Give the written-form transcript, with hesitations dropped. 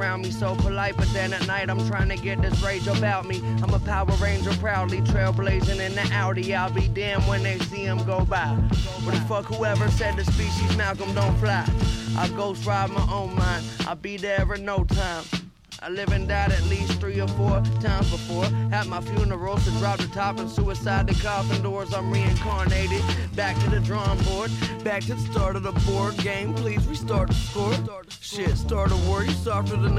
around me, so polite, but then at night I'm trying to get this rage about me. I'm a Power Ranger proudly trailblazing in the Audi. I'll be damned when they see him go by. But the fuck whoever said the species Malcolm don't fly. I ghost ride my own mind, I'll be there in no time. I live and died at least 3 or 4 times before. At my funerals to drop the top and suicide the coffin doors. I'm reincarnated, back to the drawing board, back to the start of the board game. Please restart the score. Shit, start a war, you softer than